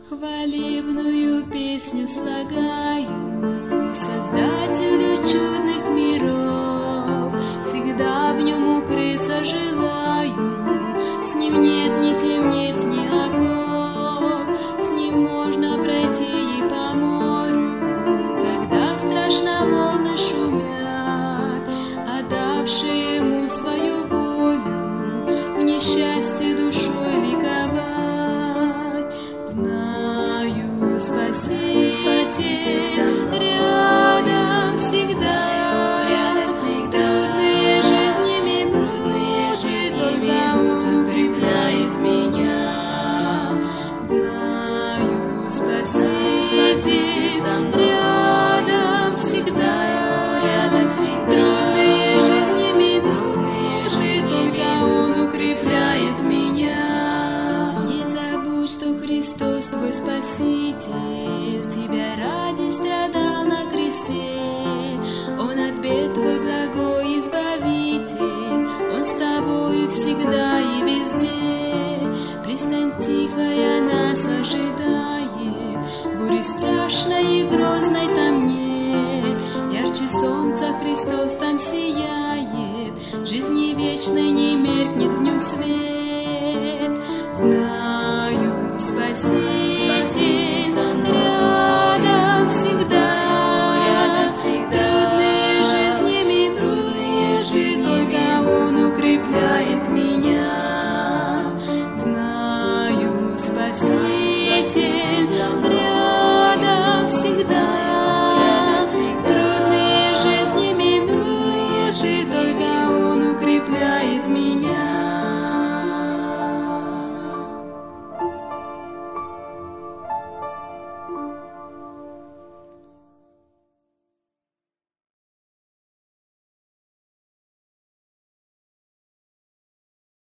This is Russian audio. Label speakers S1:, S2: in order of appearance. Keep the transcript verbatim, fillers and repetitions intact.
S1: Хвалебную песню слагаю Создателю чудных миров, всегда в нем укрыться желаю, с ним нет ни темниц, ни оков, с ним можно пройти и по морю, когда страшно волны шумят, отдавшие ему свою волю, в несчастье душой ликовать. Знаю, Спаситель, Спаситель рядом всегда, рядом всегда. Трудные жизни минуты, только Он укрепляет меня. Знаю, Спаситель рядом всегда, рядом всегда. Трудные жизни минуты, только Он укрепляет меня. Не забудь, что Христос твой Спаситель,